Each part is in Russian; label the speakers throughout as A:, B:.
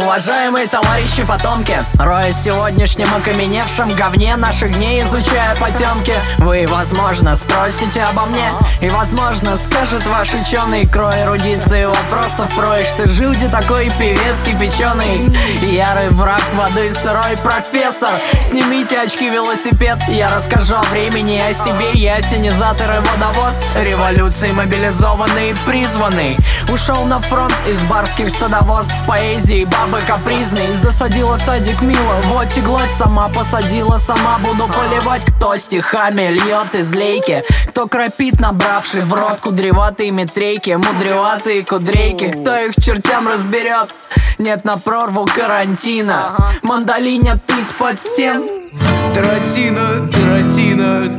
A: Уважаемые товарищи потомки, роясь в сегодняшнем окаменевшем говне наших дней, изучая потемки, вы, возможно, спросите обо мне, и, возможно, скажет ваш ученый, крой эрудиции вопросов проешь. Ты жил, где такой певец кипяченый, ярый враг воды, сырой профессор. Снимите очки, велосипед, я расскажу о времени, о себе. Я ассенизатор и водовоз, революции мобилизованный, призванный. Ушел на фронт из барских садоводств, поэзии бабы капризной. Засадила садик мило, вот и гладь сама посадила, сама буду поливать. Кто стихами льет из лейки, кто кропит, набравший в рот кудреватые метрейки, мудреватые кудрейки. Кто их чертям разберет? Нет на прорву карантина, мандолинят из-под стен.
B: Таратино, Таратино,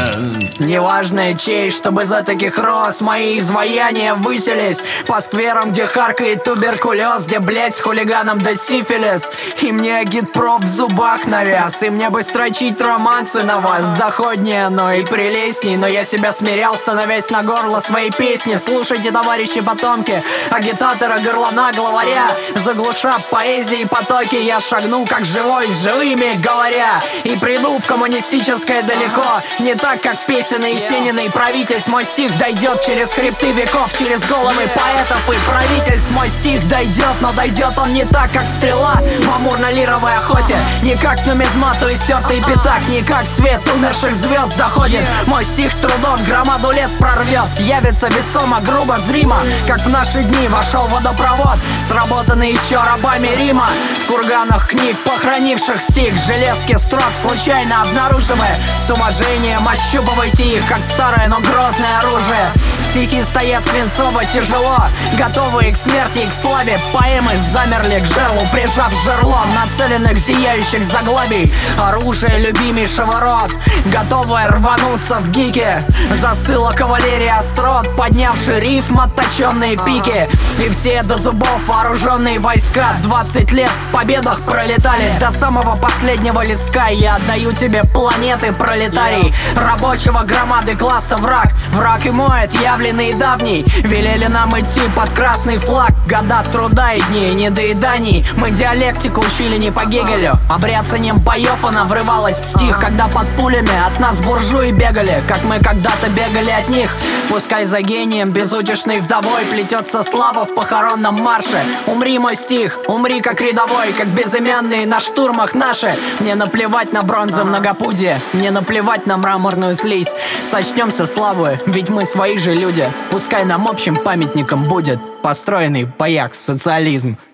A: Неважно чей, чтобы за таких роз мои изваяния высились по скверам, где харкает туберкулез, где, блять, с хулиганом да сифилис. И мне агитпроп в зубах навяз, и мне бы строчить романсы на вас. Доходнее оно и прелестней, но я себя смирял, становясь на горло своей песни. Слушайте, товарищи потомки, агитатора, горлана, главаря, заглуша поэзии потоки, я шагну как живой с живыми говоря, и приду в коммунистическое далеко. Не так, как песенный Есениной правитель, мой стих дойдет через хребты веков, через головы поэтов и правитель. Мой стих дойдет, но дойдет он не так, как стрела в амурно-лировой охоте, не как нумизмату истертый пятак, не как свет умерших звезд доходит. Мой стих трудом громаду лет прорвет, явится весомо, грубо, зримо, как в наши дни вошел водопровод, сработанный еще рабами Рима. В курганах книг, похоронивших стих, железки строк случайно обнаруживая, с уважением ощупывайте их, как старое, но грозное оружие. Стихи стоят свинцово тяжело, готовые к смерти и к славе. Поэмы замерли к жерлу, прижав жерлом нацеленных зияющих заглавий. Оружие любимейшего род, готовое рвануться в гике. Застыла кавалерия острот, поднявший рифм отточенные пики. И все до зубов вооруженные войска 20 лет в победах пролетали до самого последнего листка. Я отдаю тебе планеты, пролетарий, рабочего громады класса враг. Враг и мой отъявленный и давний, велели нам идти под красный флаг. Года труда и дней недоеданий, мы диалектику учили не по Гегелю. Обряцанием боев она врывалась в стих, когда под пулями от нас буржуи бегали, как мы когда-то бегали от них. Пускай за гением безутешной вдовой плетется слава в похоронном марше. Умри, мой стих, умри как рядовой, как безымянные на штурмах наши. Мне наплевать на бронзу многопудие, мне наплевать на мраморную слизь. Сочтемся славою, ведь мы свои же люди. Пускай нам общим памятником будет построенный в боях социализм.